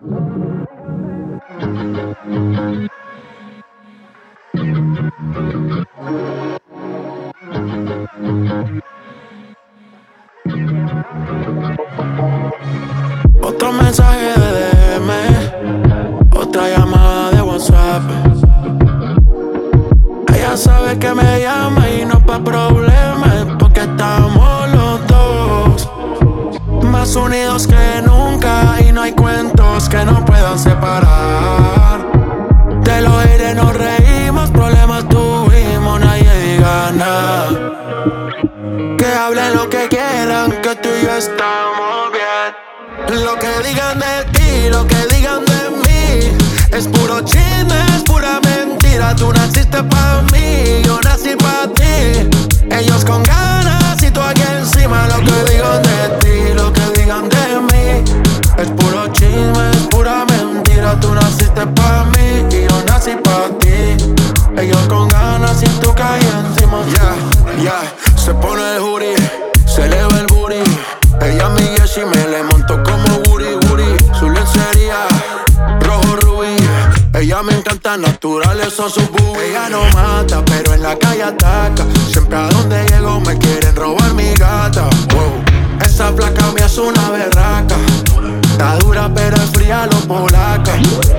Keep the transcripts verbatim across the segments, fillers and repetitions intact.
Otro mensaje de D M, otra llamada de WhatsApp. Ella sabe que me llama y no pa' problemas, porque estamos los dos más unidos que nunca y no hay cuentos que nos puedan separar. De los aires nos reímos, problemas tuvimos, nadie diga nada. Que hablen lo que quieran, que tú y yo estamos bien. Lo que digan de ti, lo que digan de mí, es puro chisme, es pura mentira. Tú naciste pa' mí, yo nací pa' ti. Ellos con ganas y tú aquí encima. Lo que digan de ti, lo que digan de mí, es puro chisme, es pura mentira. Tú naciste pa' mí y yo nací pa' ti. Ellos con ganas y tú caes encima. Ya, yeah, ya, yeah. Se pone el hoodie, se eleva el booty. Ella mi Jessie me le montó como Woody Woody. Su lencería, rojo rubí. Ella me encanta, naturales son sus boobies. Ella no mata, pero en la calle ataca. Siempre a donde llego me quieren robar mi gata. Wow. Esa placa mía es una berraca. Está dura pero es fría los polacas.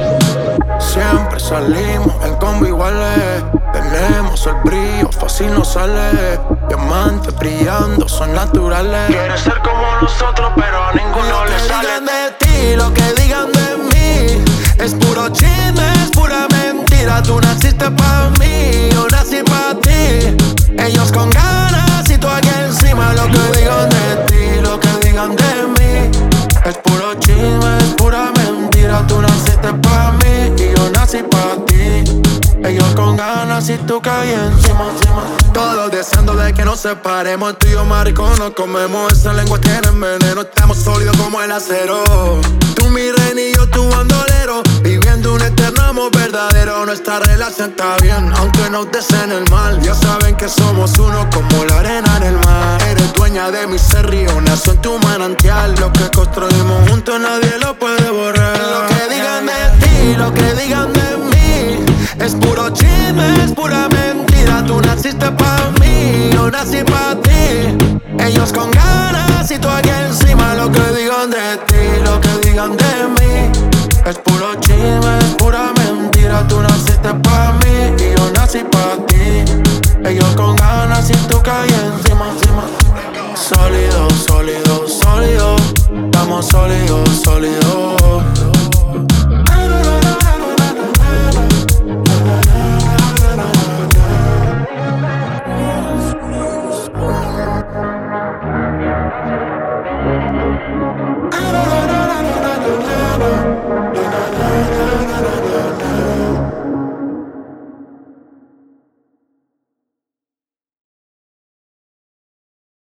Siempre salimos en combo iguales. Tenemos el brillo, fácil no sale. Diamantes brillando, son naturales. Quieren ser como nosotros, pero a ninguno le sale. Lo que digan de ti, lo que digan de mí, es puro chisme, es pura mentira. Tú naciste pa' mí, yo nací pa' ti. Ellos con ganas y tú aquí encima. Lo que digan de ti, lo que digan de mí, es puro chisme, es pura mentira. Tú naciste pa' mí y yo nací pa' ti. Ellos con ganas y tú caes encima, encima. Todos deseando de que nos separemos. Tú y yo maricón nos comemos. Esa lengua tiene veneno. Estamos sólidos como el acero. Tú mi reina y yo tu bandolero. Viviendo un eterno amor verdadero. Nuestra relación está bien, aunque nos deseen el mal. Ya saben que somos uno como la arena en el mar. Eres dueña de mi ser, río, nació en tu manantial. Lo que construimos juntos nadie lo puede borrar. Lo que digan de ti, lo que digan de mí, es puro chisme, es pura mentira. Tú naciste pa' mí, yo nací pa' ti. Ellos con ganas y tú aquí encima. Lo que digan de ti, lo que digan de mí, es puro chisme, es pura mentira. Tú naciste pa' mí y yo nací pa' ti. Ellos con ganas y tú caes encima, encima. Sólido, sólido, sólido. Estamos sólidos, sólidos. I don't know.